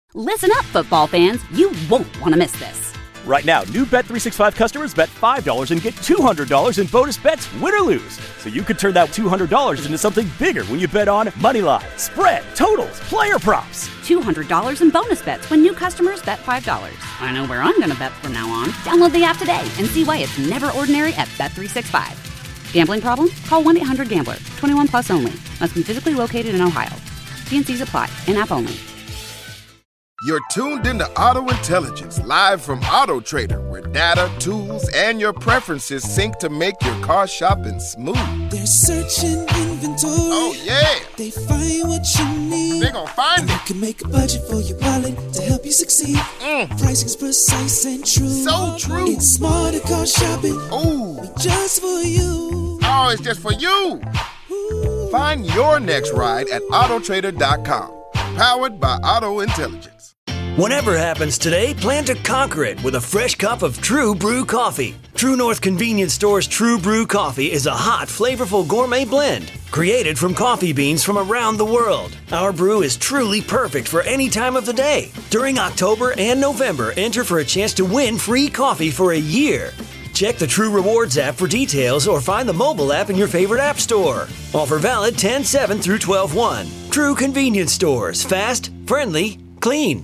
Listen up, football fans. You won't want to miss this. Right now, new Bet365 customers bet $5 and get $200 in bonus bets, win or lose. So you could turn that $200 into something bigger when you bet on moneyline, spread, totals, player props. $200 in bonus bets when new customers bet $5. I know where I'm going to bet from now on. Download the app today and see why it's never ordinary at Bet365. Gambling problem? Call 1-800-GAMBLER. 21 plus only. Must be physically located in Ohio. T&Cs apply. In-app only. You're tuned into Auto Intelligence, live from Auto Trader, where data, tools, and your preferences sync to make your car shopping smooth. They're searching inventory. Oh, yeah. They find what you need. They're gonna find it. You can make a budget for your wallet to help you succeed. Pricing's precise and true. So true. It's smarter car shopping. Ooh. Just for you. Oh, it's just for you. Ooh. Find your next ride at Autotrader.com. Powered by Auto Intelligence. Whatever happens today, plan to conquer it with a fresh cup of True Brew coffee. True North Convenience Store's True Brew coffee is a hot, flavorful gourmet blend created from coffee beans from around the world. Our brew is truly perfect for any time of the day. During October and November, enter for a chance to win free coffee for a year. Check the True Rewards app for details or find the mobile app in your favorite app store. Offer valid 10/7 through 12/1. True Convenience Stores. Fast, friendly, clean.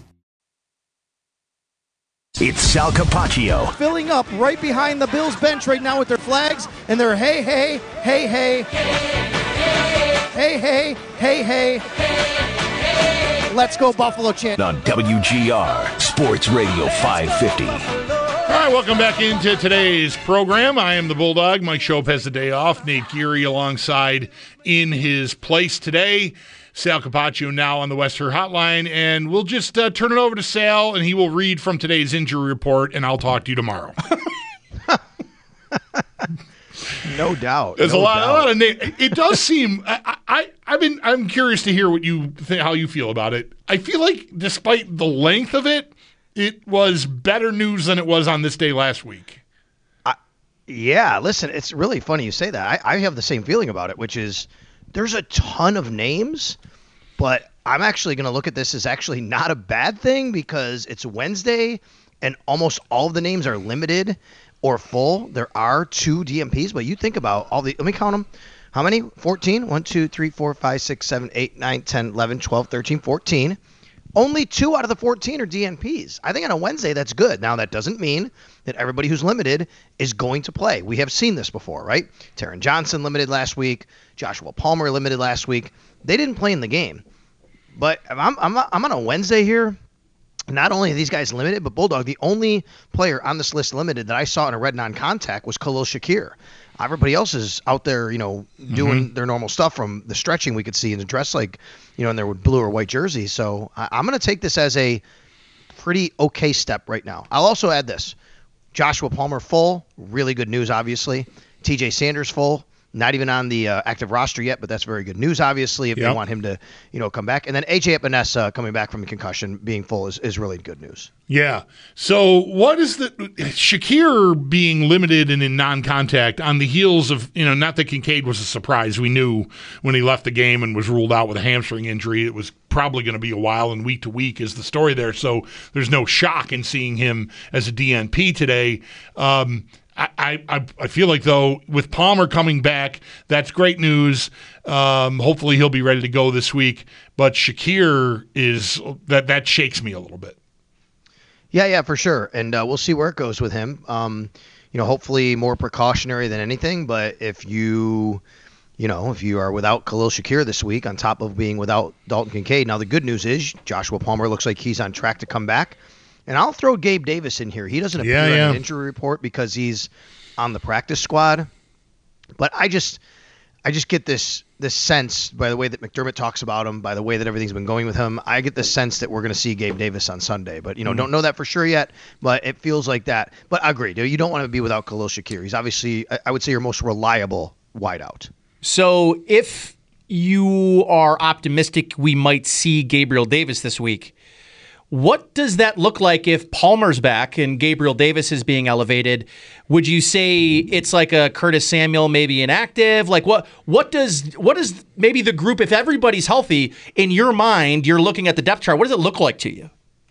It's Sal Capaccio. Filling up right behind the Bills bench right now with their flags and their hey, hey, hey, hey. Hey, hey, hey, hey. Let's go Buffalo chant. On WGR Sports Radio 550. All right, welcome back into today's program. I am the Bulldog. Mike Shope has the day off. Nate Geary alongside in his place today. Sal Capaccio now on the Western Hotline, and we'll just turn it over to Sal, and he will read from today's injury report, and I'll talk to you tomorrow. No doubt. There's a lot of names. It does seem. I'm curious to hear what you think, how you feel about it. I feel like, despite the length of it, it was better news than it was on this day last week. Yeah, listen, it's really funny you say that. I have the same feeling about it, which is there's a ton of names, but I'm actually going to look at this as actually not a bad thing because it's Wednesday and almost all of the names are limited or full. There are 2 DMPs, but you think about all the – let me count them. How many? 14? 1, 2, 3, 4, 5, 6, 7, 8, 9, 10, 11, 12, 13, 14. Only 2 out of the 14 are DNPs. I think on a Wednesday that's good. Now, that doesn't mean that everybody who's limited is going to play. We have seen this before, right? Taron Johnson limited last week. Joshua Palmer limited last week. They didn't play in the game. But I'm on a Wednesday here. Not only are these guys limited, but Bulldog, the only player on this list limited that I saw in a red non-contact was Khalil Shakir. Everybody else is out there, doing their normal stuff from the stretching we could see and dressed like, in their blue or white jerseys. So I'm going to take this as a pretty okay step right now. I'll also add this. Joshua Palmer full, really good news, obviously. TJ Sanders full, not even on the active roster yet, but that's very good news, obviously, if they want him to, come back. And then AJ Epinesa coming back from a concussion, being full is really good news. Yeah. So what is the Shakir being limited and in non-contact on the heels of, not that Kincaid was a surprise. We knew when he left the game and was ruled out with a hamstring injury, it was probably going to be a while, and week to week is the story there. So there's no shock in seeing him as a DNP today. I feel like, though, with Palmer coming back, that's great news. Hopefully he'll be ready to go this week. But Shakir that shakes me a little bit. Yeah, for sure. And we'll see where it goes with him. Hopefully more precautionary than anything. But if you are without Khalil Shakir this week, on top of being without Dalton Kincaid, now the good news is Joshua Palmer looks like he's on track to come back. And I'll throw Gabe Davis in here. He doesn't appear on an injury report because he's on the practice squad. But I just get this sense, by the way that McDermott talks about him, by the way that everything's been going with him, I get the sense that we're going to see Gabe Davis on Sunday. But, don't know that for sure yet, but it feels like that. But I agree. You don't want to be without Khalil Shakir. He's obviously, I would say, your most reliable wideout. So if you are optimistic we might see Gabriel Davis this week, what does that look like if Palmer's back and Gabriel Davis is being elevated? Would you say it's like a Curtis Samuel, maybe inactive? Like what does maybe the group, if everybody's healthy, in your mind, you're looking at the depth chart, what does it look like to you?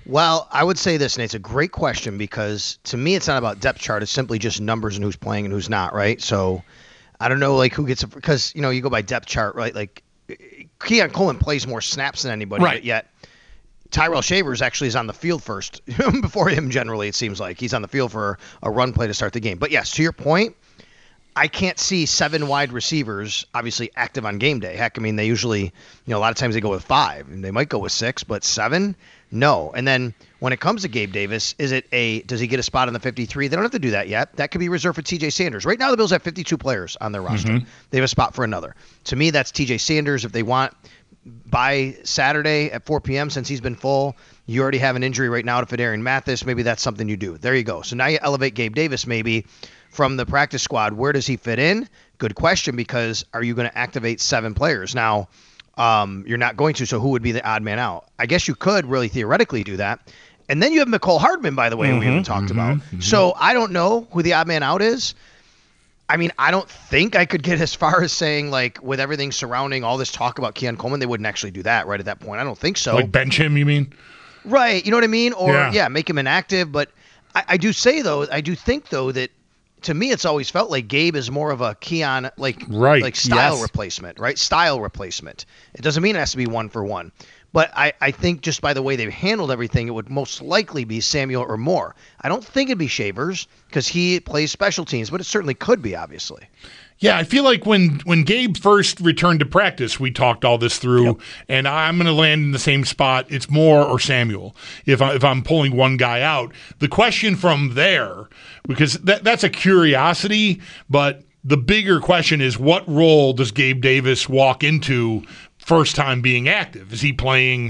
Well, I would say this, and it's a great question because to me, it's not about depth chart. It's simply just numbers and who's playing and who's not, right? So I don't know, like, who gets – because, you go by depth chart, right? Like, Keon Coleman plays more snaps than anybody, right. But yet Tyrell Shavers actually is on the field first before him generally, it seems like. He's on the field for a run play to start the game. But, yes, to your point, I can't see 7 wide receivers obviously active on game day. Heck, I mean, they usually – a lot of times they go with 5. And they might go with 6, but 7 – no. And then when it comes to Gabe Davis, does he get a spot on the 53? They don't have to do that yet. That could be reserved for TJ Sanders. Right now, the Bills have 52 players on their roster. Mm-hmm. They have a spot for another. To me, that's TJ Sanders. If they want by Saturday at 4 p.m., since he's been full, you already have an injury right now to Fedarian Mathis. Maybe that's something you do. There you go. So now you elevate Gabe Davis maybe from the practice squad. Where does he fit in? Good question, because are you going to activate 7 players? Now, you're not going to, so who would be the odd man out? I guess you could really theoretically do that. And then you have Mecole Hardman, by the way, we haven't talked about. Mm-hmm. So I don't know who the odd man out is. I mean, I don't think I could get as far as saying, like, with everything surrounding all this talk about Keon Coleman, they wouldn't actually do that right at that point. I don't think so. Like bench him, you mean? Right. You know what I mean? Or, make him inactive. But I do think, though, that to me, it's always felt like Gabe is more of a Keon, style replacement, right? Style replacement. It doesn't mean it has to be 1-for-1. But I think just by the way they've handled everything, it would most likely be Samuel or Moore. I don't think it'd be Shavers because he plays special teams, but it certainly could be, obviously. Yeah, I feel like when Gabe first returned to practice, we talked all this through, and I'm going to land in the same spot. It's Moore or Samuel if I'm pulling one guy out. The question from there, because that's a curiosity, but the bigger question is what role does Gabe Davis walk into first time being active? Is he playing,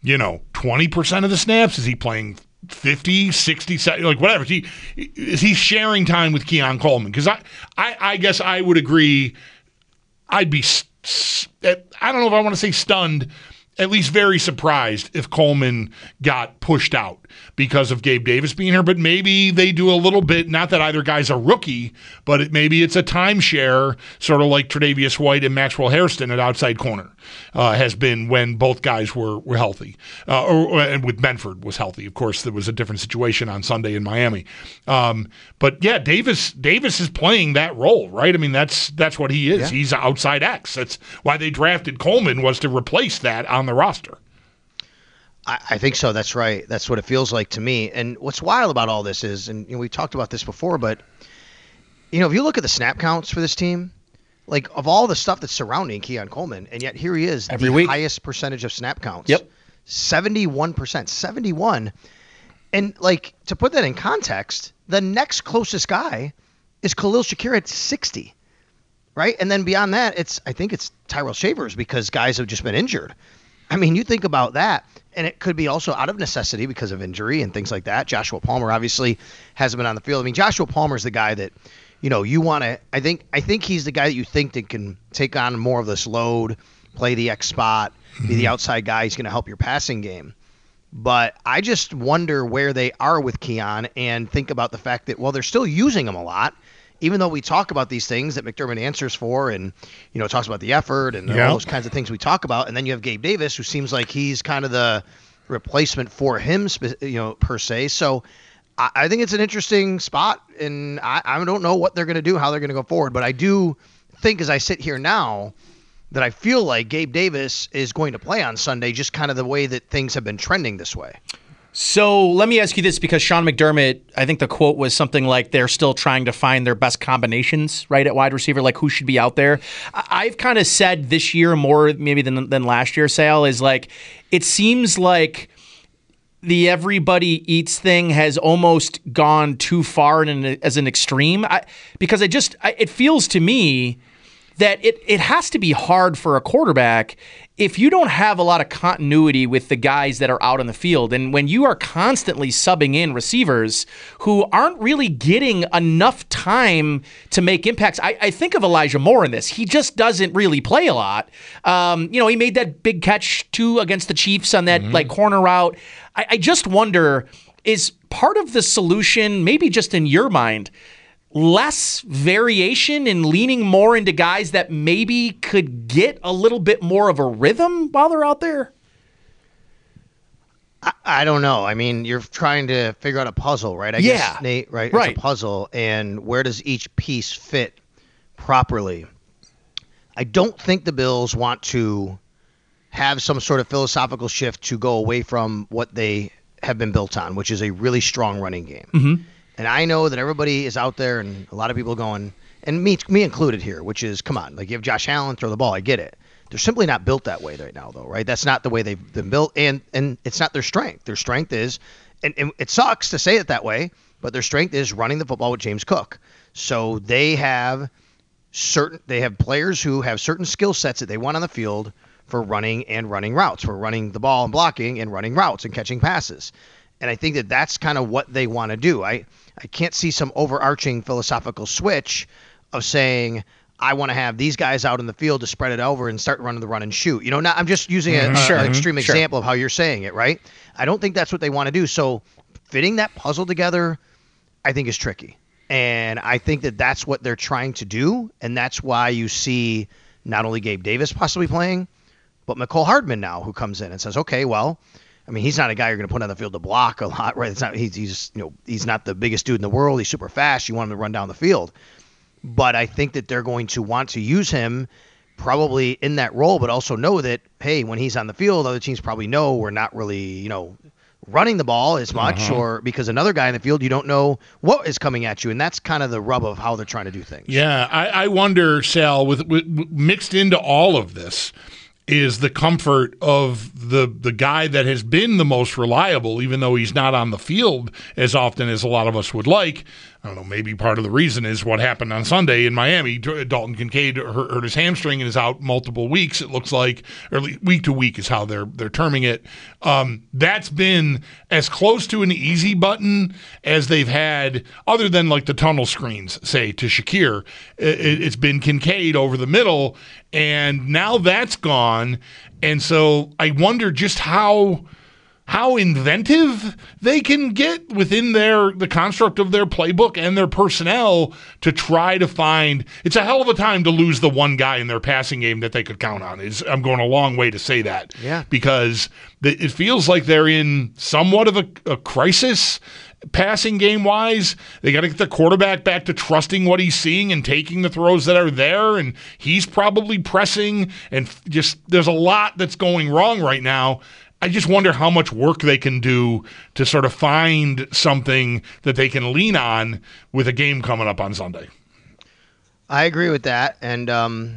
20% of the snaps? Is he playing 50, 60, like whatever? Is he sharing time with Keon Coleman? Because I guess I would agree. I'd be, I don't know if I want to say stunned, at least very surprised if Coleman got pushed out because of Gabe Davis being here. But maybe they do a little bit, not that either guy's a rookie, but maybe it's a timeshare, sort of like Tre'Davious White and Maxwell Hairston at outside corner has been when both guys were healthy. And with Benford was healthy. Of course, there was a different situation on Sunday in Miami. But yeah, Davis is playing that role, right? I mean, that's what he is. Yeah. He's outside X. That's why they drafted Coleman, was to replace that on the roster. I think so. That's right. That's what it feels like to me. And what's wild about all this is, and we talked about this before, but if you look at the snap counts for this team, like of all the stuff that's surrounding Keon Coleman, and yet here he is, every week, highest percentage of snap counts. Yep. 71%. 71. And like, to put that in context, the next closest guy is Khalil Shakir at 60. Right? And then beyond that, I think it's Tyrell Shavers because guys have just been injured. I mean, you think about that, and it could be also out of necessity because of injury and things like that. Joshua Palmer obviously hasn't been on the field. I mean, Joshua Palmer's the guy that, you want to – I think he's the guy that you think that can take on more of this load, play the X spot, be the outside guy. He's going to help your passing game. But I just wonder where they are with Keon and think about the fact that, well, they're still using him a lot. Even though we talk about these things that McDermott answers for and, talks about the effort and all those kinds of things we talk about. And then you have Gabe Davis, who seems like he's kind of the replacement for him, per se. So I think it's an interesting spot. And I don't know what they're going to do, how they're going to go forward. But I do think as I sit here now that I feel like Gabe Davis is going to play on Sunday, just kind of the way that things have been trending this way. So let me ask you this, because Sean McDermott, I think the quote was something like they're still trying to find their best combinations, right, at wide receiver, like who should be out there. I've kind of said this year more maybe than last year, Sal, is like it seems like the everybody eats thing has almost gone too far as an extreme. Because it feels to me that it has to be hard for a quarterback if you don't have a lot of continuity with the guys that are out on the field. And when you are constantly subbing in receivers who aren't really getting enough time to make impacts. I think of Elijah Moore in this. He just doesn't really play a lot. He made that big catch too against the Chiefs on that corner route. I just wonder, is part of the solution, maybe just in your mind, less variation and leaning more into guys that maybe could get a little bit more of a rhythm while they're out there? I don't know. I mean, you're trying to figure out a puzzle, right? I guess, Nate, right? Right. It's a puzzle, and where does each piece fit properly? I don't think the Bills want to have some sort of philosophical shift to go away from what they have been built on, which is a really strong running game. Mm-hmm. And I know that everybody is out there and a lot of people going, and me included here, which is, come on, like you have Josh Allen throw the ball. I get it. They're simply not built that way right now, though, right? That's not the way they've been built, and it's not their strength. Their strength is, and it sucks to say it that way, but their strength is running the football with James Cook. So they have players who have certain skill sets that they want on the field for running routes, for running the ball and blocking and running routes and catching passes. And I think that that's kind of what they want to do. I can't see some overarching philosophical switch of saying, I want to have these guys out in the field to spread it over and start running the run and shoot. I'm just using an extreme example of how you're saying it, right? I don't think that's what they want to do. So fitting that puzzle together, I think, is tricky. And I think that that's what they're trying to do. And that's why you see not only Gabe Davis possibly playing, but Mecole Hardman now, who comes in and says, okay, well, I mean, he's not a guy you're going to put on the field to block a lot, right? It's not, he's not the biggest dude in the world. He's super fast. You want him to run down the field. But I think that they're going to want to use him probably in that role, but also know that, hey, when he's on the field, other teams probably know we're not really, running the ball as much, or because another guy in the field, you don't know what is coming at you. And that's kind of the rub of how they're trying to do things. Yeah, I wonder, Sal, with mixed into all of this is the comfort of the guy that has been the most reliable, even though he's not on the field as often as a lot of us would like. I don't know, maybe part of the reason is what happened on Sunday in Miami. Dalton Kincaid hurt his hamstring and is out multiple weeks, it looks like, or week to week is how they're terming it. That's been as close to an easy button as they've had, other than like the tunnel screens, say, to Shakir. It's been Kincaid over the middle, and now that's gone. And so I wonder just how inventive they can get within the construct of their playbook and their personnel to try to find. It's a hell of a time to lose the one guy in their passing game that they could count on. I'm going a long way to say that. Yeah. Because it feels like they're in somewhat of a crisis passing game wise. They got to get the quarterback back to trusting what he's seeing and taking the throws that are there, and he's probably pressing, and just there's a lot that's going wrong right now. I just wonder how much work they can do to sort of find something that they can lean on with a game coming up on Sunday. I agree with that. And,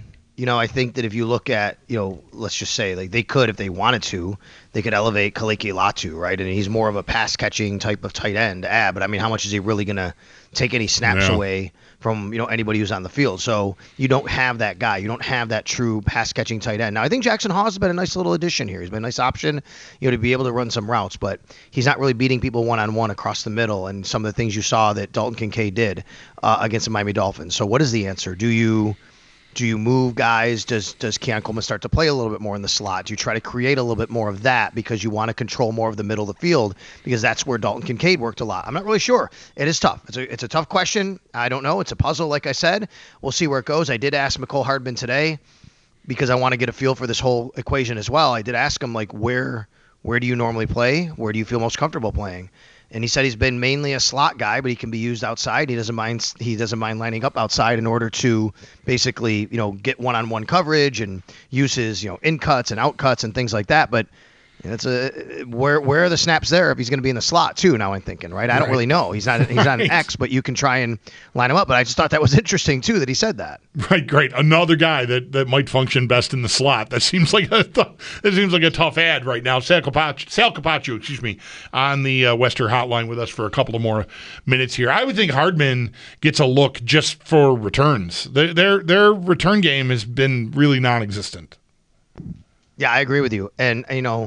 I think that if you look at, let's just say, like, they could, if they wanted to, they could elevate Kaleki Latu, right? And he's more of a pass-catching type of tight end. But, I mean, how much is he really going to take any snaps away from, anybody who's on the field? So you don't have that guy. You don't have that true pass-catching tight end. Now, I think Jackson Hawes has been a nice little addition here. He's been a nice option, to be able to run some routes. But he's not really beating people one-on-one across the middle, and some of the things you saw that Dalton Kincaid did against the Miami Dolphins. So what is the answer? Do you move guys? Does Keon Coleman start to play a little bit more in the slot? Do you try to create a little bit more of that because you want to control more of the middle of the field, because that's where Dalton Kincaid worked a lot? I'm not really sure. It is tough. It's a tough question. I don't know. It's a puzzle, like I said. We'll see where it goes. I did ask Mecole Hardman today because I want to get a feel for this whole equation as well. I did ask him, like, where do you normally play? Where do you feel most comfortable playing? And he said he's been mainly a slot guy, but he can be used outside. He doesn't mind lining up outside in order to basically, get one-on-one coverage and use his, in cuts and out cuts and things like that. But it's where are the snaps there if he's going to be in the slot too? Now I'm thinking, right? I don't really know. He's not an X, but you can try and line him up. But I just thought that was interesting too that he said that. Right, great. Another guy that might function best in the slot. That seems like a tough ad right now. Sal Capaccio, on the Western Hotline with us for a couple of more minutes here. I would think Hardman gets a look just for returns. Their return game has been really non-existent. Yeah, I agree with you. And,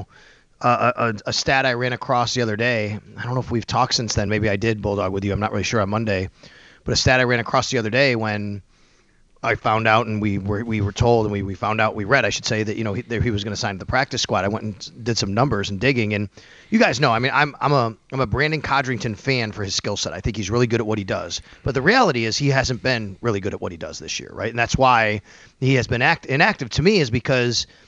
a stat I ran across the other day, I don't know if we've talked since then. Maybe I did, Bulldog, with you. I'm not really sure on Monday. But a stat I ran across the other day when I found out, and we were told, and we found out, we read, I should say, that, he was going to sign to the practice squad. I went and did some numbers and digging. And you guys know, I mean, I'm a Brandon Codrington fan for his skill set. I think he's really good at what he does. But the reality is he hasn't been really good at what he does this year, right? And that's why he has been inactive to me, is because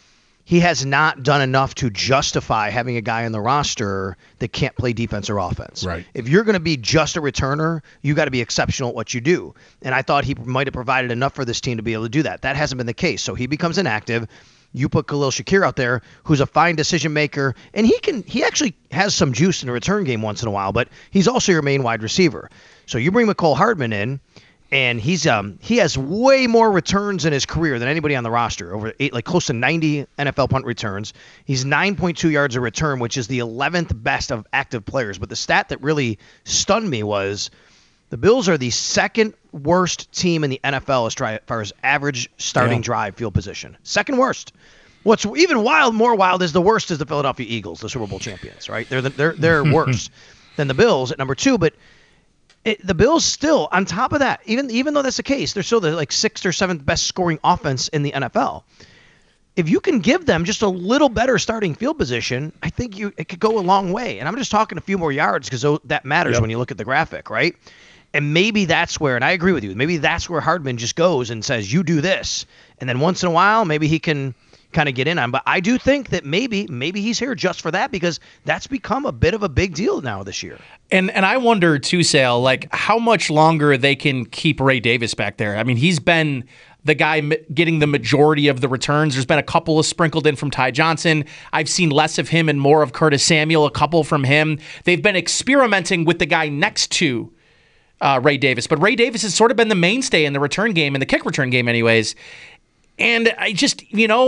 he has not done enough to justify having a guy on the roster that can't play defense or offense. Right. If you're going to be just a returner, you got to be exceptional at what you do. And I thought he might have provided enough for this team to be able to do that. That hasn't been the case. So he becomes inactive. You put Khalil Shakir out there, who's a fine decision maker, and he actually has some juice in the return game once in a while, but he's also your main wide receiver. So you bring McCole Hardman in, and he has way more returns in his career than anybody on the roster, over close to 90 NFL punt returns. He's 9.2 yards a return, which is the 11th best of active players. But the stat that really stunned me was the Bills are the second worst team in the NFL as far as average starting drive field position. Second worst. What's even more wild is the worst is the Philadelphia Eagles, the Super Bowl champions, right? They're worse than the Bills at number 2, but the Bills still, on top of that, even though that's the case, they're still the 6th or 7th best scoring offense in the NFL. If you can give them just a little better starting field position, I think it could go a long way. And I'm just talking a few more yards because that matters when you look at the graphic, right? And maybe that's where, and I agree with you, maybe that's where Hardman just goes and says, you do this. And then once in a while, maybe he can kind of get in on. But I do think that maybe he's here just for that, because that's become a bit of a big deal now this year. And I wonder too, Sale, how much longer they can keep Ray Davis back there. I mean, he's been the guy getting the majority of the returns. There's been a couple of sprinkled in from Ty Johnson. I've seen less of him and more of Curtis Samuel, a couple from him. They've been experimenting with the guy next to Ray Davis. But Ray Davis has sort of been the mainstay in the return game, in the kick return game anyways. And I just,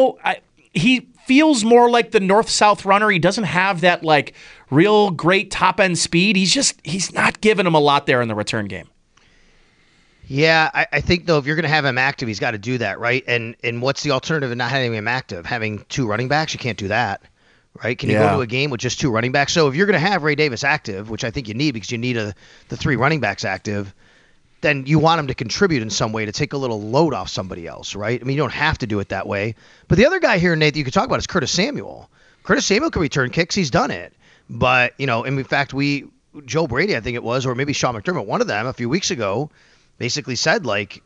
he feels more like the north-south runner. He doesn't have that real great top-end speed. He's not giving him a lot there in the return game. Yeah, I think, though, if you're going to have him active, he's got to do that, right? And what's the alternative of not having him active? Having 2 running backs? You can't do that, right? Can you go to a game with just 2 running backs? So if you're going to have Ray Davis active, which I think you need because you need the 3 running backs active, then you want him to contribute in some way to take a little load off somebody else, right? I mean, you don't have to do it that way. But the other guy here, Nate, that you could talk about is Curtis Samuel. Curtis Samuel can return kicks. He's done it. But, and in fact, Joe Brady, I think it was, or maybe Sean McDermott, one of them a few weeks ago, basically said,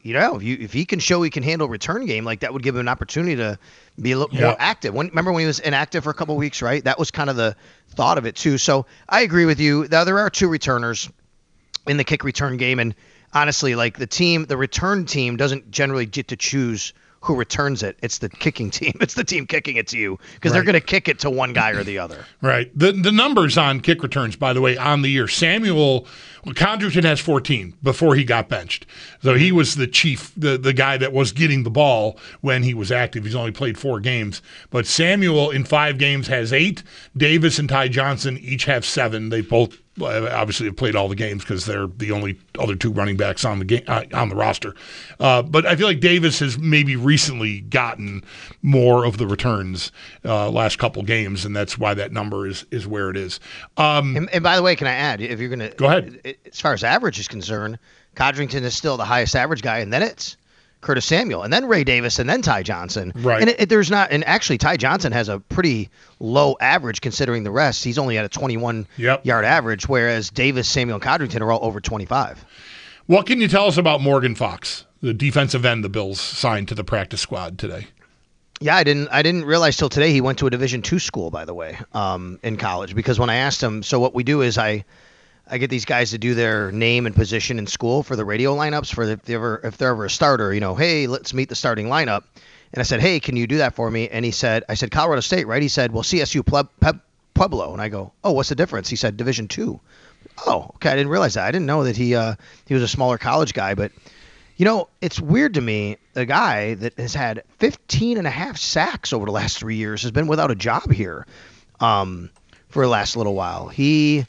if he can show he can handle return game, that would give him an opportunity to be a little more active. Remember when he was inactive for a couple of weeks, right? That was kind of the thought of it, too. So I agree with you. Now, there are 2 returners in the kick return game, and honestly, the return team doesn't generally get to choose who returns it. It's the kicking team. It's the team kicking it to you because they're going to kick it to one guy or the other. Right. The numbers on kick returns, by the way, on the year, Condrington has 14 before he got benched. So he was the chief, the guy that was getting the ball when he was active. He's only played 4 games. But Samuel in 5 games has 8. Davis and Ty Johnson each have 7. They both obviously have played all the games because they're the only other 2 running backs on the roster. But I feel like Davis has maybe recently gotten more of the returns last couple games, and that's why that number is where it is. And by the way, can I add, if you're going to go ahead, as far as average is concerned, Codrington is still the highest average guy, and then it's Curtis Samuel, and then Ray Davis, and then Ty Johnson. Right. And actually Ty Johnson has a pretty low average considering the rest. He's only at a 21-yard average, whereas Davis, Samuel, and Codrington are all over 25. What can you tell us about Morgan Fox, the defensive end the Bills signed to the practice squad today? Yeah, I didn't realize till today he went to a Division II school, by the way, in college, because when I asked him, so what we do is I get these guys to do their name and position in school for the radio lineups for if they're ever a starter, hey, let's meet the starting lineup. And I said, hey, can you do that for me? And I said, Colorado State, right? He said, well, CSU Pueblo. And I go, oh, what's the difference? He said Division II. Oh, okay. I didn't realize that. I didn't know that he was a smaller college guy, but it's weird to me. A guy that has had 15.5 sacks over the last 3 years has been without a job here for the last little while. He's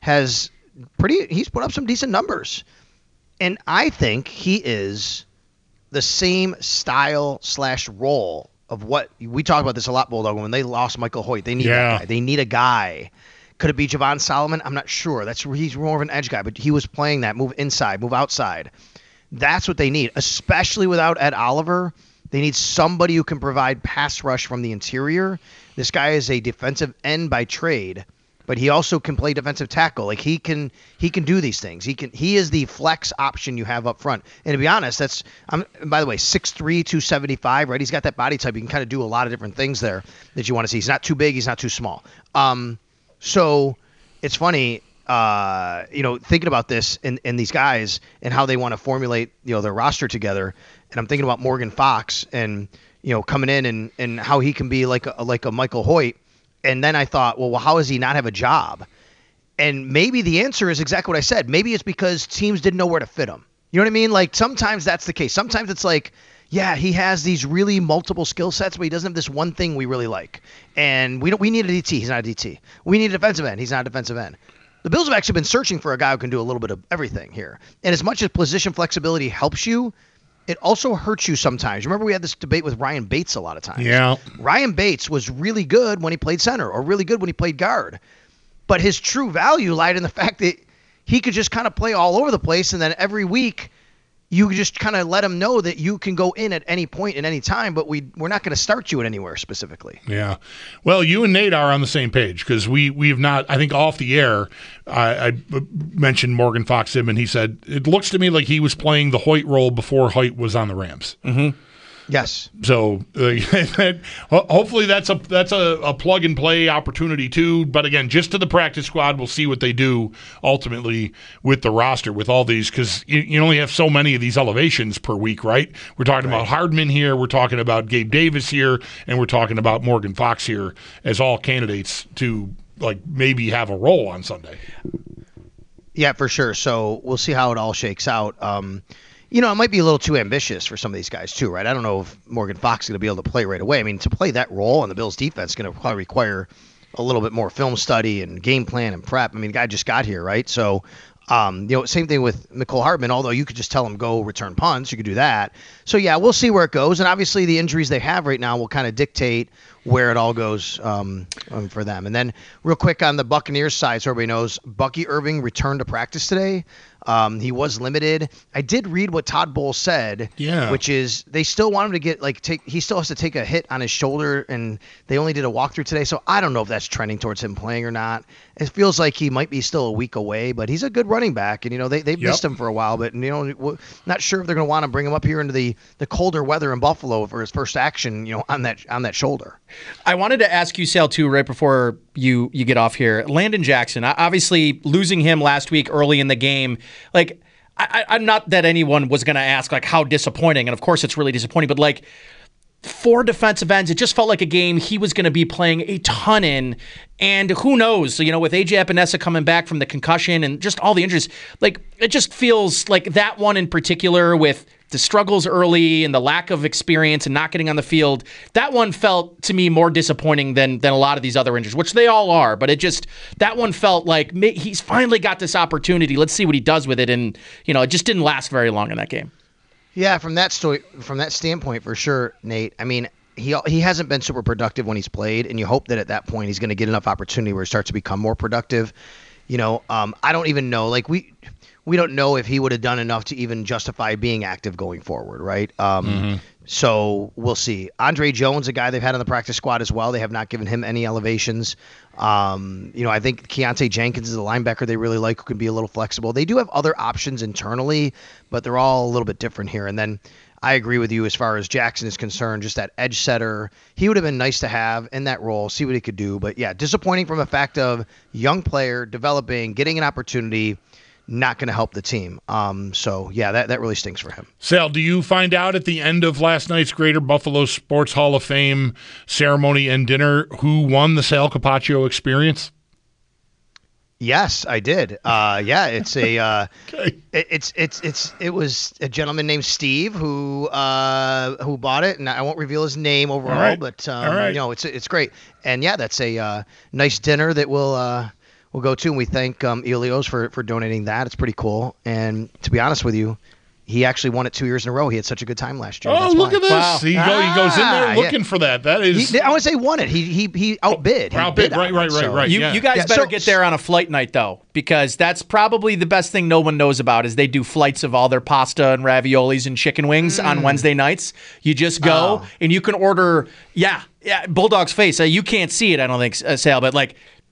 put up some decent numbers. And I think he is the same style / role of what we talk about this a lot, Bulldog, when they lost Michael Hoyt. They need that guy. They need a guy. Could it be Javon Solomon? I'm not sure. He's more of an edge guy, but he was playing that move inside, move outside. That's what they need, especially without Ed Oliver. They need somebody who can provide pass rush from the interior. This guy is a defensive end by trade, but he also can play defensive tackle. Like he can do these things. He is the flex option you have up front. And to be honest, by the way, 6'3", 275, right? He's got that body type. He can kind of do a lot of different things there that you want to see. He's not too big. He's not too small. So it's funny, thinking about this and these guys and how they want to formulate, their roster together. And I'm thinking about Morgan Fox and, coming in and how he can be like a Michael Hoyt. And then I thought, well, how does he not have a job? And maybe the answer is exactly what I said. Maybe it's because teams didn't know where to fit him. You know what I mean? Like sometimes that's the case. Sometimes it's like, yeah, he has these really multiple skill sets, but he doesn't have this one thing we really like. And we need a DT. He's not a DT. We need a defensive end. He's not a defensive end. The Bills have actually been searching for a guy who can do a little bit of everything here. And as much as position flexibility helps you, it also hurts you sometimes. Remember we had this debate with Ryan Bates a lot of times. Yeah. Ryan Bates was really good when he played center or really good when he played guard. But his true value lied in the fact that he could just kind of play all over the place, and then every week you just kind of let him know that you can go in at any point at any time, but we're not going to start you at anywhere specifically. Yeah. Well, you and Nate are on the same page because we've not, I think off the air, I mentioned Morgan Fox to him, and he said, it looks to me like he was playing the Hoyt role before Hoyt was on the Rams. Mm-hmm. Yes. So hopefully that's a plug and play opportunity too. But again, just to the practice squad, we'll see what they do ultimately with the roster with all these, because you only have so many of these elevations per week, right? We're talking about Hardman here, we're talking about Gabe Davis here, and we're talking about Morgan Fox here as all candidates to like maybe have a role on Sunday. Yeah, for sure. So we'll see how it all shakes out. It might be a little too ambitious for some of these guys too, right? I don't know if Morgan Fox is going to be able to play right away. I mean, to play that role on the Bills defense is going to probably require a little bit more film study and game plan and prep. I mean, the guy just got here, right? So, same thing with Mecole Hardman, although you could just tell him go return punts. You could do that. So, yeah, we'll see where it goes. And obviously the injuries they have right now will kind of dictate where it all goes for them. And then real quick on the Buccaneers side, so everybody knows, Bucky Irving returned to practice today. He was limited. I did read what Todd Bowles said, which is they still want him to he still has to take a hit on his shoulder, and they only did a walkthrough today. So I don't know if that's trending towards him playing or not. It feels like he might be still a week away, but he's a good running back, and they've missed him for a while. But not sure if they're going to want to bring him up here into the colder weather in Buffalo for his first action, on that shoulder. I wanted to ask you, Sal, too, right before you get off here. Landon Jackson, obviously losing him last week early in the game. Like, I'm not that anyone was going to ask, like, how disappointing. And, of course, it's really disappointing. But, like, 4 defensive ends, it just felt like a game he was going to be playing a ton in. And who knows, with A.J. Epinesa coming back from the concussion and just all the injuries, like, it just feels like that one in particular with the struggles early and the lack of experience and not getting on the field, that one felt to me more disappointing than a lot of these other injuries, which they all are. But that one felt like he's finally got this opportunity. Let's see what he does with it. And, it just didn't last very long in that game. Yeah, from that standpoint, for sure, Nate. I mean, he hasn't been super productive when he's played, and you hope that at that point he's going to get enough opportunity where he starts to become more productive. I don't even know. Like, we don't know if he would have done enough to even justify being active going forward, right? So we'll see. Andre Jones, a guy they've had on the practice squad as well. They have not given him any elevations. I think Keontae Jenkins is a linebacker they really like who can be a little flexible. They do have other options internally, but they're all a little bit different here. And then I agree with you as far as Jackson is concerned, just that edge setter. He would have been nice to have in that role, see what he could do. But, yeah, disappointing from a fact of young player, developing, getting an opportunity, not going to help the team. So, yeah, that really stinks for him. Sal, do you find out at the end of last night's Greater Buffalo Sports Hall of Fame ceremony and dinner who won the Sal Capaccio experience? Yes, I did. It's a it was a gentleman named Steve who bought it, and I won't reveal his name overall, but it's great. And yeah, that's a nice dinner that we'll go to, and we thank Elios for donating that. It's pretty cool. And to be honest with you, he actually won it 2 years in a row. He had such a good time last year. Oh, look at this. Wow. He goes in there looking for that. That is. I want to say won it. He outbid. Right. You guys better get there on a flight night, though, because that's probably the best thing no one knows about is they do flights of all their pasta and raviolis and chicken wings on Wednesday nights. You just go and you can order, Bulldog's face. You can't see it, I don't think, Sal, but like,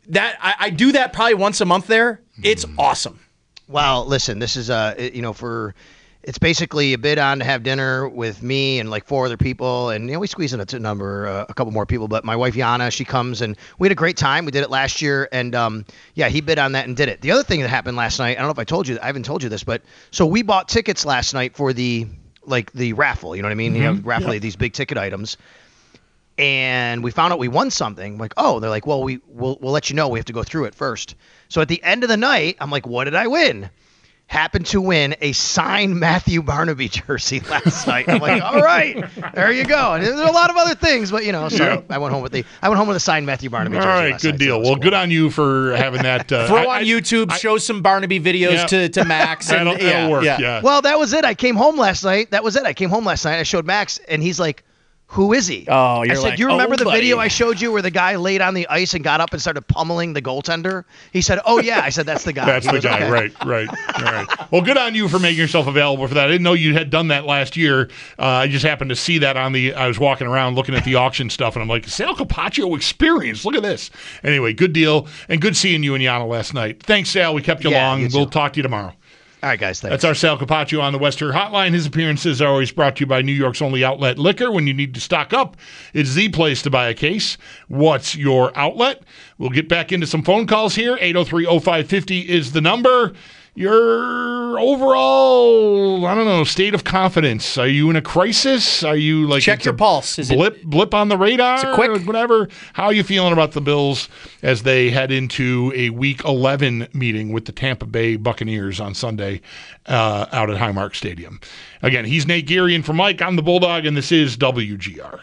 that I do that probably once a month there. It's awesome. Well, listen, this is it's basically a bid on to have dinner with me and like 4 other people, and we squeeze in a number, a couple more people. But my wife Yana, she comes, and we had a great time. We did it last year, and he bid on that and did it. The other thing that happened last night, I don't know if I told you, I haven't told you this, but so we bought tickets last night for the raffle. You know what I mean? Mm-hmm. Raffle these big ticket items. And we found out we won something. Like, oh, they're like, well, we'll let you know. We have to go through it first. So at the end of the night, I'm like, what did I win? Happened to win a signed Matthew Barnaby jersey last night. I'm like, all right, there you go. And there's a lot of other things, but I went home with a signed Matthew Barnaby jersey. All right, good deal. Well, good on you for having that. Throw on YouTube, show some Barnaby videos to Max. That'll work. Yeah. Well, that was it. I came home last night. I showed Max, and he's like, who is he? Oh, you're I said, like, you remember the buddy. video I showed you where the guy laid on the ice and got up and started pummeling the goaltender? He said, oh, yeah. I said, that's the guy. That's the guy. Okay. Right. All right. Well, good on you for making yourself available for that. I didn't know you had done that last year. I just happened to see that I was walking around looking at the auction stuff, and I'm like, Sal Capaccio experience. Look at this. Anyway, good deal, and good seeing you and Yana last night. Thanks, Sal. We kept you long. We'll talk to you tomorrow. All right, guys, thanks. That's our Sal Capaccio on the Western Hotline. His appearances are always brought to you by New York's only outlet liquor. When you need to stock up, it's the place to buy a case. What's your outlet? We'll get back into some phone calls here. 803-0550 is the number. Your overall, state of confidence. Are you in a crisis? Are you like check your pulse? Is blip on the radar? Is it quick? Whatever. How are you feeling about the Bills as they head into a Week 11 meeting with the Tampa Bay Buccaneers on Sunday out at Highmark Stadium? Again, he's Nate Geary, and for Mike, I'm the Bulldog, and this is WGR.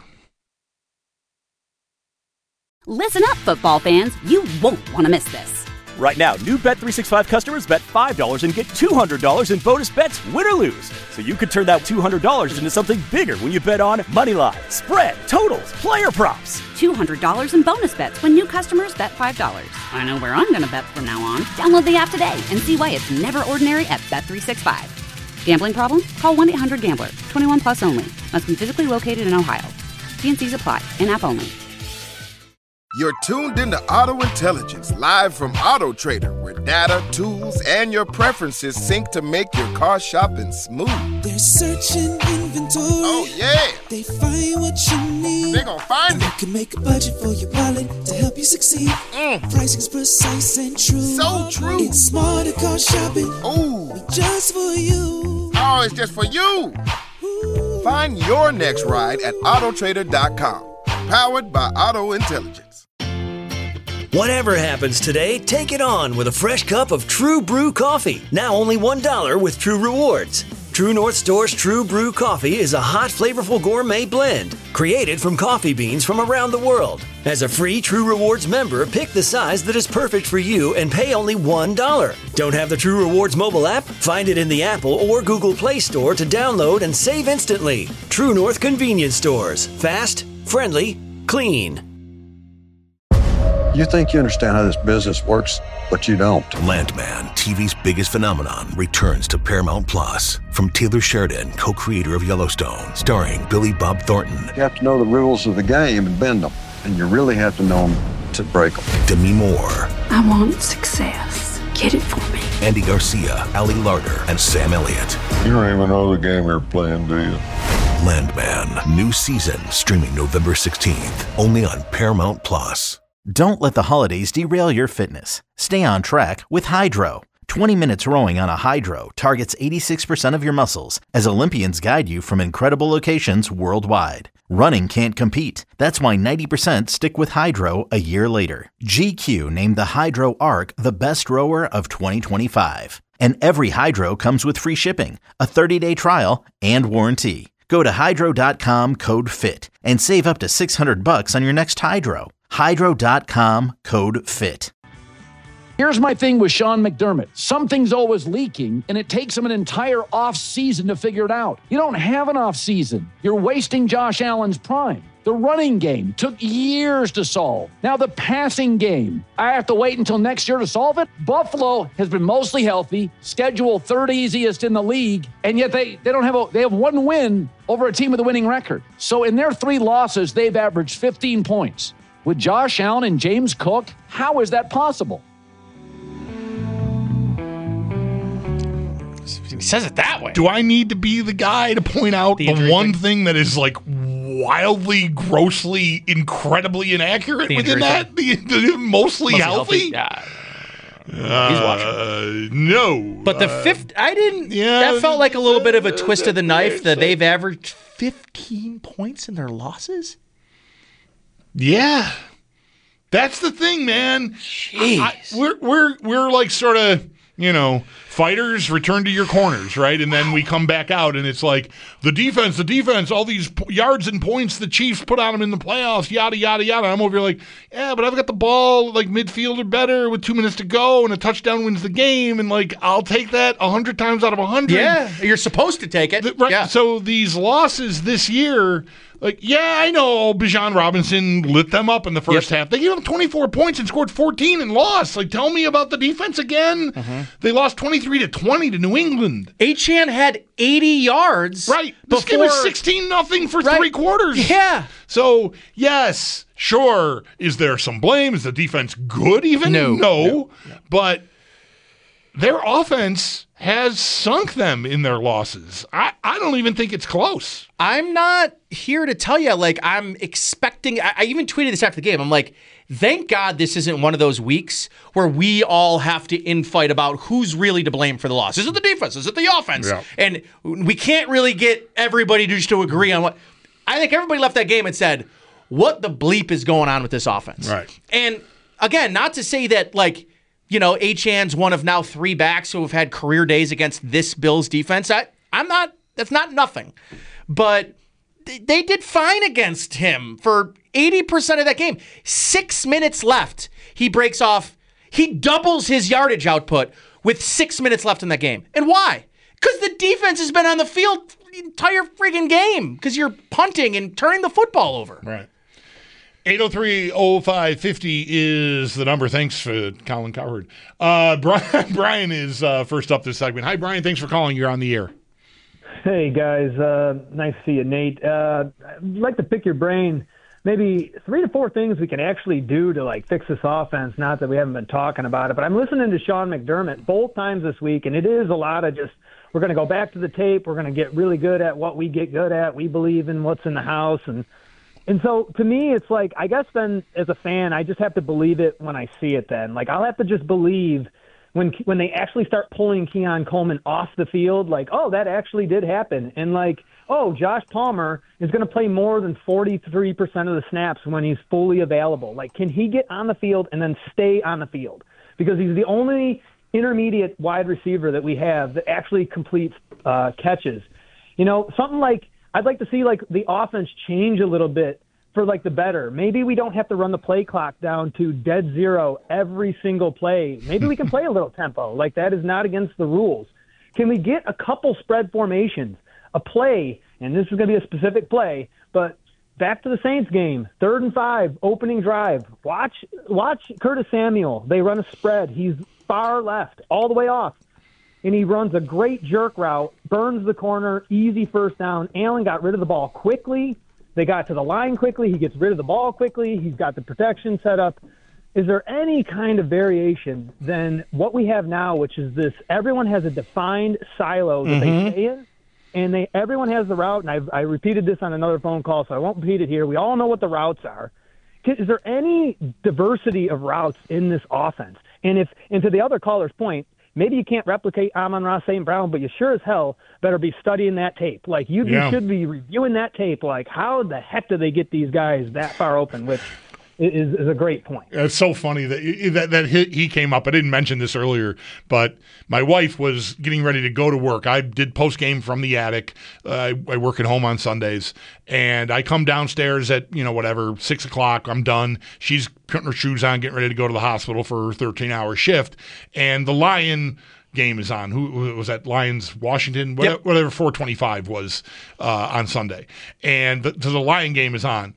Listen up, football fans. You won't want to miss this. Right now, new Bet365 customers bet $5 and get $200 in bonus bets, win or lose. So you could turn that $200 into something bigger when you bet on moneyline, spread, totals, player props. $200 in bonus bets when new customers bet $5. I know where I'm going to bet from now on. Download the app today and see why it's never ordinary at Bet365. Gambling problem? Call 1-800-GAMBLER. 21 plus only. Must be physically located in Ohio. T&Cs apply. In-app only. You're tuned into Auto Intelligence, live from Auto Trader, where data, tools, and your preferences sync to make your car shopping smooth. They're searching inventory. Oh, yeah. They find what you need. They're gonna find it. You can make a budget for your wallet to help you succeed. Pricing's precise and true. So true. It's smarter car shopping. Ooh. Just for you. Oh, it's just for you. Ooh. Find your next ride at autotrader.com. Powered by Auto Intelligence. Whatever happens today, take it on with a fresh cup of True Brew coffee. Now only $1 with True Rewards. True North Store's True Brew coffee is a hot, flavorful gourmet blend created from coffee beans from around the world. As a free True Rewards member, pick the size that is perfect for you and pay only $1. Don't have the True Rewards mobile app? Find it in the Apple or Google Play Store to download and save instantly. True North Convenience Stores. Fast, friendly, clean. You think you understand how this business works, but you don't. Landman, TV's biggest phenomenon, returns to Paramount Plus. From Taylor Sheridan, co-creator of Yellowstone, starring Billy Bob Thornton. You have to know the rules of the game and bend them, and you really have to know them to break them. Demi Moore. I want success. Get it for me. Andy Garcia, Ali Larter, and Sam Elliott. You don't even know the game you're playing, do you? Landman, new season, streaming November 16th, only on Paramount Plus. Don't let the holidays derail your fitness. Stay on track with Hydro. 20 minutes rowing on a Hydro targets 86% of your muscles as Olympians guide you from incredible locations worldwide. Running can't compete. That's why 90% stick with Hydro a year later. GQ named the Hydro Arc the best rower of 2025. And every Hydro comes with free shipping, a 30-day trial, and warranty. Go to hydro.com code FIT and save up to $600 on your next Hydro. Hydro.com code FIT. Here's my thing with Sean McDermott. Something's always leaking, and it takes him an entire off-season to figure it out. You don't have an off-season. You're wasting Josh Allen's prime. The running game took years to solve. Now the passing game, I have to wait until next year to solve it? Buffalo has been mostly healthy, schedule third easiest in the league, and yet they have one win over a team with a winning record. So in their 3 losses, they've averaged 15 points. With Josh Allen and James Cook, how is that possible? He says it that way. Do I need to be the guy to point out the one thing that is like wildly, grossly, incredibly inaccurate within that? The mostly healthy? Yeah. He's watching. No. But the fifth, I didn't. Yeah, that felt like a little bit of a twist of the knife that they've averaged 15 points in their losses. Yeah. That's the thing, man. Jeez. We're like sort of, fighters, return to your corners, right? And then we come back out, and it's like the defense, all these yards and points the Chiefs put on them in the playoffs, yada, yada, yada. I'm over here like, yeah, but I've got the ball like midfield or better with 2 minutes to go, and a touchdown wins the game, and like I'll take that 100 times out of 100. Yeah, you're supposed to take it. Right. Yeah. So these losses this year, like, yeah, I know Bijan Robinson lit them up in the first half. They gave them 24 points and scored 14 and lost. Like, tell me about the defense again. They lost 23-20 to New England. Achane had 80 yards. Right. This game was 16-0 for 3 quarters. Yeah. So, yes, sure. Is there some blame? Is the defense good even? No. But their offense has sunk them in their losses. I don't even think it's close. I'm not here to tell you, like, I'm expecting, I even tweeted this after the game. I'm like, thank God this isn't one of those weeks where we all have to infight about who's really to blame for the loss. Is it the defense? Is it the offense? Yeah. And we can't really get everybody to agree on what. I think everybody left that game and said, what the bleep is going on with this offense? Right. And again, not to say that, like, Achane's one of now 3 backs who have had career days against this Bills defense. That's not nothing. But they did fine against him for 80% of that game. 6 minutes left. He breaks off. He doubles his yardage output with 6 minutes left in that game. And why? Because the defense has been on the field the entire friggin' game because you're punting and turning the football over. Right. 803-0550 is the number. Thanks for Colin Cowherd. Brian is first up this segment. Hi, Brian. Thanks for calling. You're on the air. Hey, guys. Nice to see you, Nate. I'd like to pick your brain. Maybe 3 to 4 things we can actually do to, like, fix this offense. Not that we haven't been talking about it, but I'm listening to Sean McDermott both times this week, and it is a lot of just we're going to go back to the tape. We're going to get really good at what we get good at. We believe in what's in the house, And so to me, it's like, I guess then as a fan, I just have to believe it when I see it then. Like, I'll have to just believe when they actually start pulling Keon Coleman off the field, like, oh, that actually did happen. And like, oh, Josh Palmer is going to play more than 43% of the snaps when he's fully available. Like, can he get on the field and then stay on the field? Because he's the only intermediate wide receiver that we have that actually completes catches. Something like, I'd like to see, like, the offense change a little bit for, like, the better. Maybe we don't have to run the play clock down to dead zero every single play. Maybe we can play a little tempo. Like, that is not against the rules. Can we get a couple spread formations, a play, and this is going to be a specific play, but back to the Saints game, 3rd and 5, opening drive. Watch Curtis Samuel. They run a spread. He's far left, all the way off. And he runs a great jerk route, burns the corner, easy first down. Allen got rid of the ball quickly. They got to the line quickly. He gets rid of the ball quickly. He's got the protection set up. Is there any kind of variation than what we have now, which is this, everyone has a defined silo that they stay in, and everyone has the route, and I repeated this on another phone call, so I won't repeat it here. We all know what the routes are. Is there any diversity of routes in this offense? And to the other caller's point, maybe you can't replicate Amon-Ra St. Brown, but you sure as hell better be studying that tape. Like, you should be reviewing that tape. Like, how the heck do they get these guys that far open, which is a great point. It's so funny that he came up. I didn't mention this earlier, but my wife was getting ready to go to work. I did post-game from the attic. I work at home on Sundays, and I come downstairs at, 6 o'clock. I'm done. She's putting her shoes on, getting ready to go to the hospital for her 13-hour shift, and the Lion game is on. Who was that? Lions, Washington, whatever 425 was on Sunday. And the Lion game is on.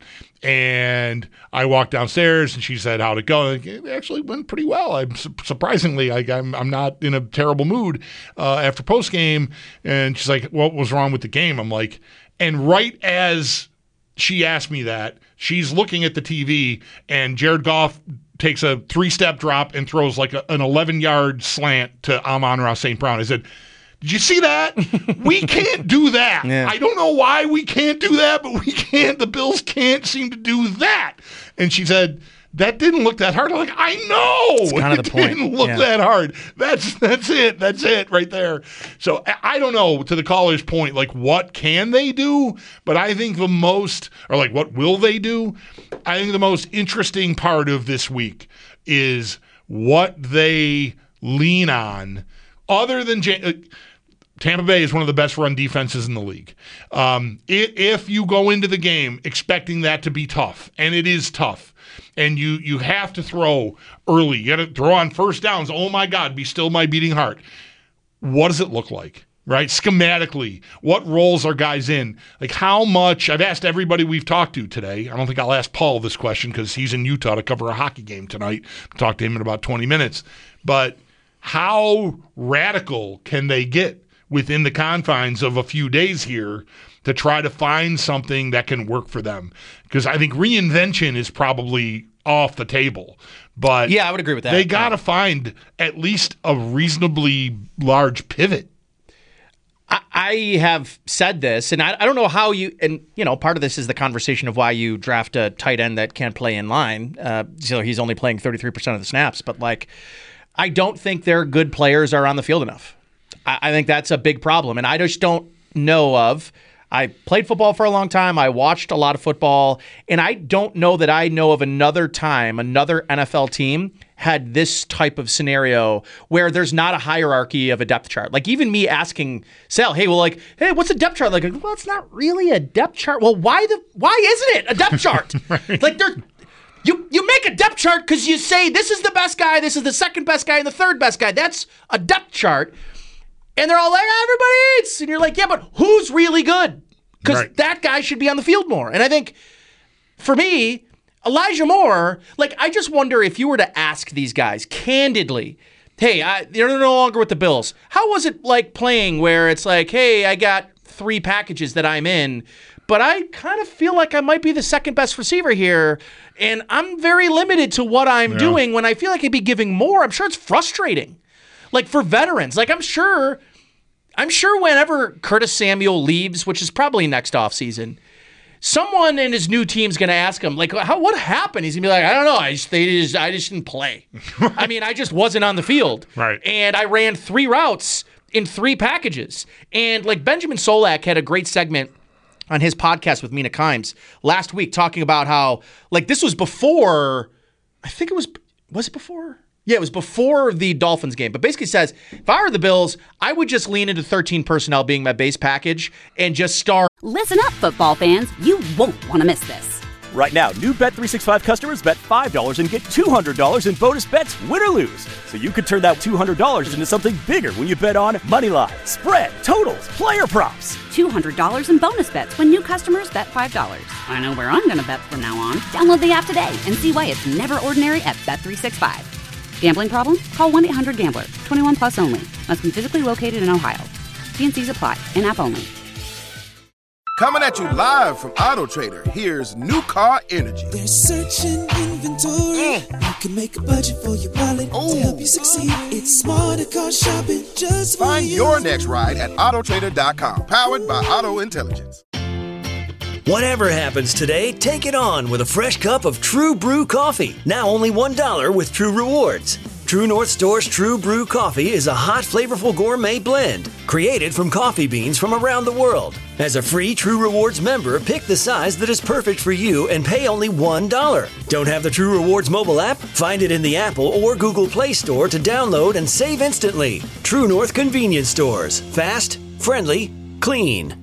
And I walked downstairs, and she said, how'd it go? It actually went pretty well. Surprisingly, I'm not in a terrible mood after postgame. And she's like, what was wrong with the game? I'm like, and right as she asked me that. She's looking at the TV, and Jared Goff takes a 3-step drop and throws like an 11-yard slant to Amon-Ra St. Brown. I said, did you see that? We can't do that. Yeah. I don't know why we can't do that, but we can't. The Bills can't seem to do that. And she said, that didn't look that hard. I'm like, I know. It's kind of the point. It didn't look that hard. That's it. That's it right there. So I don't know, to the caller's point, like, what can they do? But I think the most, or like, what will they do? I think the most interesting part of this week is what they lean on, other than Tampa Bay is one of the best run defenses in the league. If you go into the game expecting that to be tough, and it is tough, and you have to throw early, you got to throw on first downs, oh my God, be still my beating heart. What does it look like, right? Schematically, what roles are guys in? Like how much, I've asked everybody we've talked to today. I don't think I'll ask Paul this question because he's in Utah to cover a hockey game tonight. Talk to him in about 20 minutes. But how radical can they get within the confines of a few days here to try to find something that can work for them? Because I think reinvention is probably off the table. But yeah, I would agree with that. They got to find at least a reasonably large pivot. I have said this, and I don't know how you, and part of this is the conversation of why you draft a tight end that can't play in line. So he's only playing 33% of the snaps. But I don't think their good players are on the field enough. I think that's a big problem, and I just don't know of. I played football for a long time. I watched a lot of football, and I don't know that I know of another time another NFL team had this type of scenario where there's not a hierarchy of a depth chart. Like even me asking Sal, hey, what's a depth chart? Like, well, it's not really a depth chart. Well, why isn't it a depth chart? Right. Like you make a depth chart because you say this is the best guy, this is the second best guy, and the third best guy. That's a depth chart. And they're all like, everybody eats. And you're like, yeah, but who's really good? Because that guy should be on the field more. And I think, for me, Elijah Moore, I just wonder if you were to ask these guys candidly, hey, you're no longer with the Bills. How was it like playing where it's like, hey, I got 3 packages that I'm in, but I kind of feel like I might be the second best receiver here, and I'm very limited to what I'm doing when I feel like I'd be giving more. I'm sure it's frustrating. For veterans, I'm sure whenever Curtis Samuel leaves, which is probably next offseason, someone in his new team's going to ask him, what happened? He's going to be like, I don't know. I just didn't play. I mean, I just wasn't on the field. Right. And I ran 3 routes in 3 packages. And Benjamin Solak had a great segment on his podcast with Mina Kimes last week talking about how, this was before, I think it was it before? Yeah, it was before the Dolphins game. But basically says, if I were the Bills, I would just lean into 13 personnel being my base package and just start. Listen up, football fans. You won't want to miss this. Right now, new Bet365 customers bet $5 and get $200 in bonus bets, win or lose. So you could turn that $200 into something bigger when you bet on moneyline, spread, totals, player props. $200 in bonus bets when new customers bet $5. I know where I'm going to bet from now on. Download the app today and see why it's never ordinary at Bet365. Gambling problem? Call 1-800-GAMBLER. 21 plus only. Must be physically located in Ohio. T&Cs apply. In-app only. Coming at you live from Auto Trader, here's New Car Energy. They're searching inventory. You can make a budget for your wallet to help you succeed. It's smarter car shopping just for Find you. your next ride at autotrader.com. Powered by Auto Intelligence. Whatever happens today, take it on with a fresh cup of True Brew coffee. Now only $1 with True Rewards. True North Store's True Brew coffee is a hot, flavorful gourmet blend created from coffee beans from around the world. As a free True Rewards member, pick the size that is perfect for you and pay only $1. Don't have the True Rewards mobile app? Find it in the Apple or Google Play Store to download and save instantly. True North Convenience Stores. Fast, friendly, clean.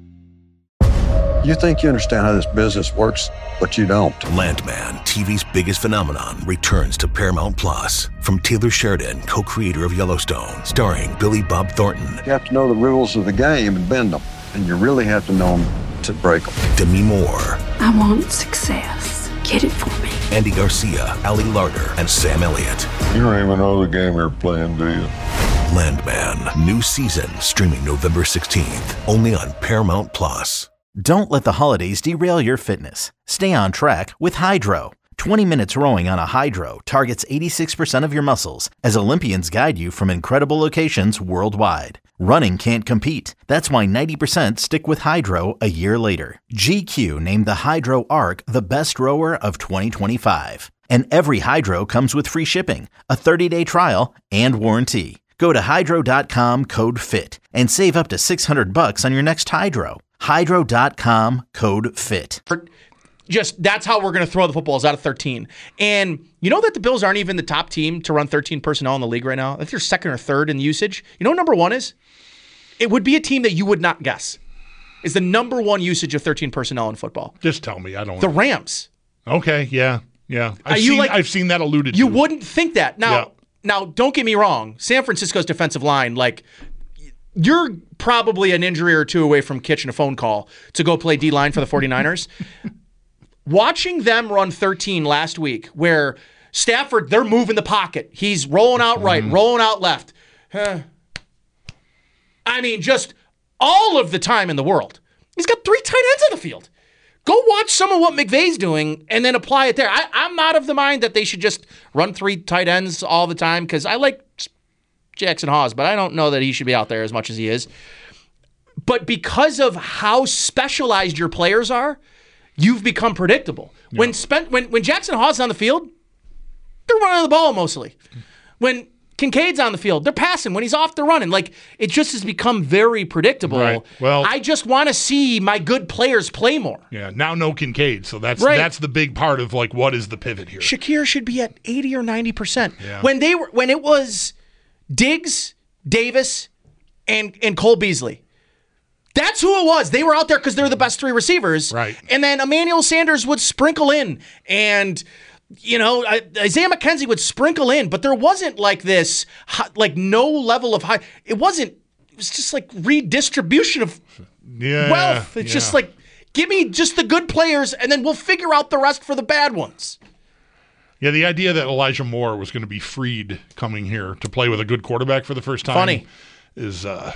You think you understand how this business works, but you don't. Landman, TV's biggest phenomenon, returns to Paramount Plus. From Taylor Sheridan, co-creator of Yellowstone, starring Billy Bob Thornton. You have to know the rules of the game and bend them, and you really have to know them to break them. Demi Moore. I want success. Get it for me. Andy Garcia, Ali Larter, and Sam Elliott. You don't even know the game you're playing, do you? Landman, new season, streaming November 16th, only on Paramount Plus. Don't let the holidays derail your fitness. Stay on track with Hydro. 20 minutes rowing on a Hydro targets 86% of your muscles as Olympians guide you from incredible locations worldwide. Running can't compete. That's why 90% stick with Hydro a year later. GQ named the Hydro Arc the best rower of 2025. And every Hydro comes with free shipping, a 30-day trial, and warranty. Go to hydro.com code FIT and save up to $600 on your next Hydro. Hydro.com code FIT. Just that's how we're going to throw the footballs out of 13. And you know that the Bills aren't even the top team to run 13 personnel in the league right now? I think they're second or third in usage. You know what number one is? It would be a team that you would not guess is the number one usage of 13 personnel in football. Just tell me. I don't. The Rams. Okay, yeah. I've seen that alluded to. You wouldn't think that. Now, don't get me wrong. San Francisco's defensive line, you're probably an injury or two away from catching a phone call to go play D-line for the 49ers. Watching them run 13 last week where Stafford, they're moving the pocket. He's rolling out right, rolling out left. I mean, just all of the time in the world. He's got 3 tight ends on the field. Go watch some of what McVay's doing and then apply it there. I'm not of the mind that they should just run 3 tight ends all the time because I like Jackson Hawes, but I don't know that he should be out there as much as he is. But because of how specialized your players are, you've become predictable. Yeah. When Jackson Hawes is on the field, they're running the ball mostly. When Kincaid's on the field, they're passing. When he's off, they're running. It just has become very predictable. Right. Well, I just want to see my good players play more. Yeah, now no Kincaid, so that's the big part of what is the pivot here. Shakir should be at 80 or 90%. Yeah. When it was Diggs, Davis, and Cole Beasley. That's who it was. They were out there because they're the best 3 receivers. Right. And then Emmanuel Sanders would sprinkle in. And, Isaiah McKenzie would sprinkle in. But there wasn't this, no level of high. It was just redistribution of wealth. It's just give me just the good players and then we'll figure out the rest for the bad ones. Yeah, the idea that Elijah Moore was going to be freed coming here to play with a good quarterback for the first time is that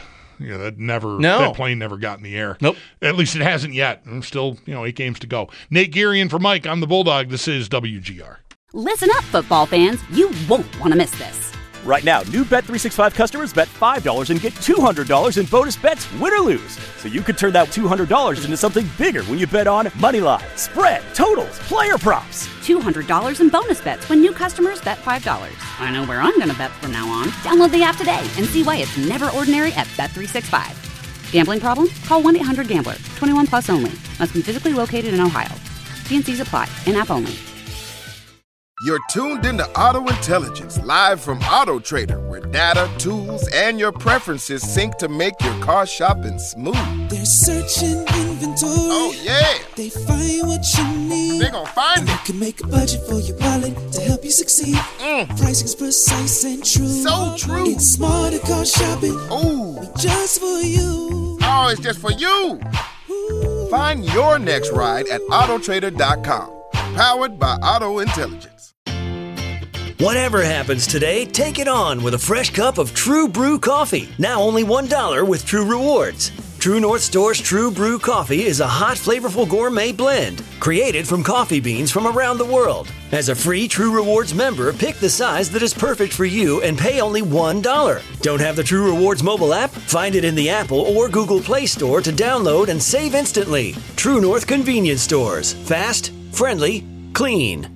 plane never got in the air. Nope. At least it hasn't yet. Still, 8 games to go. Nate Geary in for Mike. I'm the Bulldog. This is WGR. Listen up, football fans. You won't want to miss this. Right now, new Bet365 customers bet $5 and get $200 in bonus bets, win or lose. So you could turn that $200 into something bigger when you bet on moneyline, spread, totals, player props. $200 in bonus bets when new customers bet $5. I know where I'm going to bet from now on. Download the app today and see why it's never ordinary at Bet365. Gambling problem? Call 1-800-GAMBLER. 21 plus only. Must be physically located in Ohio. T&Cs apply. In-app only. You're tuned into Auto Intelligence, live from Auto Trader, where data, tools, and your preferences sync to make your car shopping smooth. They're searching inventory. Oh, yeah. They find what you need. They're gonna find it. You can make a budget for your wallet to help you succeed. Pricing's precise and true. So true. It's smarter car shopping. Ooh. Just for you. Oh, it's just for you. Ooh. Find your next ride at Autotrader.com. Powered by Auto Intelligence. Whatever happens today, take it on with a fresh cup of True Brew coffee. Now only $1 with True Rewards. True North Store's True Brew coffee is a hot, flavorful gourmet blend created from coffee beans from around the world. As a free True Rewards member, pick the size that is perfect for you and pay only $1. Don't have the True Rewards mobile app? Find it in the Apple or Google Play Store to download and save instantly. True North Convenience Stores. Fast, friendly, clean.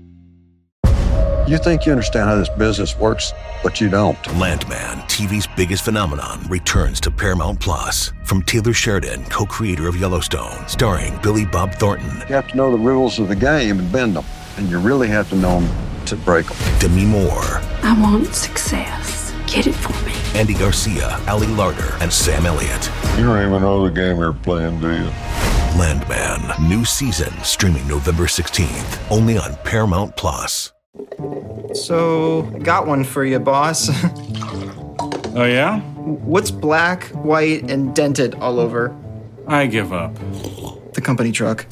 You think you understand how this business works, but you don't. Landman, TV's biggest phenomenon, returns to Paramount Plus. From Taylor Sheridan, co-creator of Yellowstone, starring Billy Bob Thornton. You have to know the rules of the game and bend them, and you really have to know them to break them. Demi Moore. I want success. Get it for me. Andy Garcia, Ali Larder, and Sam Elliott. You don't even know the game you're playing, do you? Landman, new season, streaming November 16th, only on Paramount Plus. So, got one for you, boss. Oh, yeah? What's black, white, and dented all over? I give up. The company truck.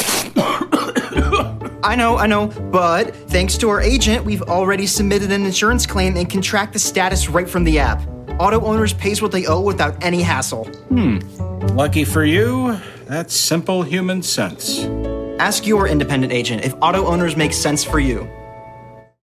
I know, but thanks to our agent, we've already submitted an insurance claim and can track the status right from the app. Auto Owners pays what they owe without any hassle. Lucky for you, That's simple human sense. Ask your independent agent if auto owners make sense for you.